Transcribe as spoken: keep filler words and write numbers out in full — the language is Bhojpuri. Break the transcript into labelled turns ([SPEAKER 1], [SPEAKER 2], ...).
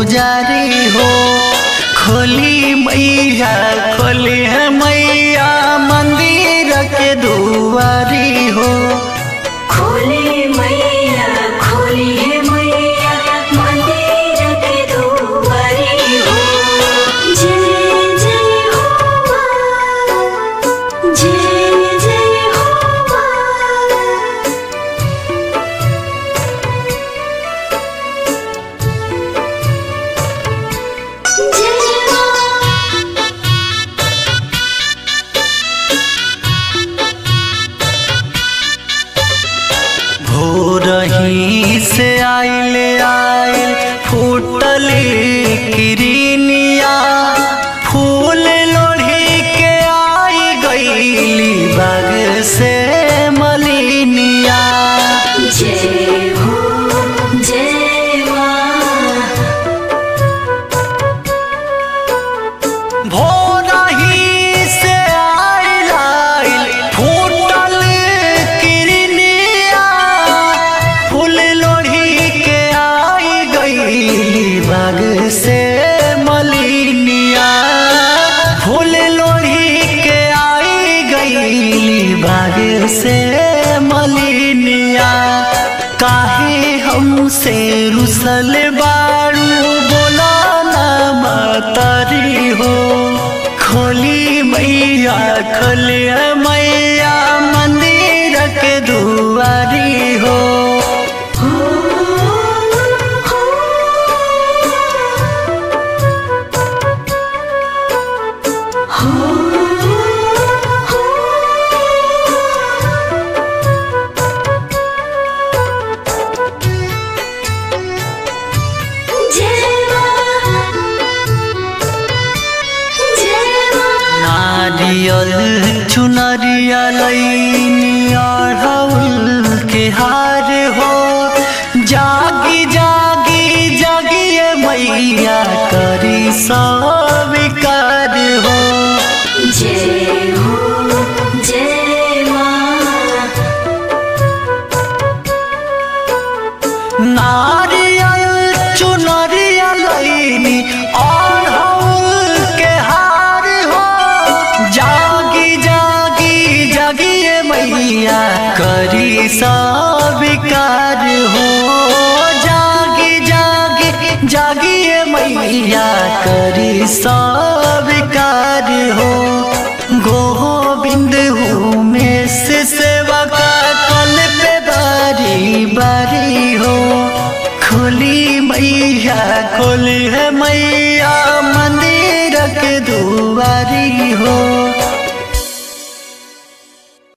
[SPEAKER 1] पुजारी हो। खोली मैया खोली है मैया मंदिर के दुआरी हो।
[SPEAKER 2] खोली मैया खोली है मैया मंदिर के दुआरी हो। जय जय हो माँ, जय जय हो माँ। जय माँ।
[SPEAKER 1] भोरही से आइल आइल फूटल किरनिया। फूल लोढ़ी के आई गईली बाग से मलिनिया।
[SPEAKER 2] जय हो जय माँ।
[SPEAKER 1] भोरही से आइल आइल फूटल किरनिया। फूल लोढ़ी के आई गईली बाग से मलिनिया। फूल लोढ़ी के आई गईली बाग से मलिनिया। काहे हमसे रुसल बारू बोला ना मतरी हो। खोली मैया खोली मैया मंदिर के दुआरी हो। नारियल चुनरिया लईनी अढ़उल के हार हो। जागी जागी जागिए मैया करी स्वीकार हो।
[SPEAKER 2] जय हो जय माँ।
[SPEAKER 1] नारियल चुनरिया लईनी अढ़उल के हार हो। जागी जागी जागिए मैया करी स्वीकार हो। जागी जागी जागिए मैया करी स्वीकार हो। गोविंद हूँ में से सेवा का कल पे बारी बारी हो। खोली मैया खोली है मैया मंदिर के दुआरी हो।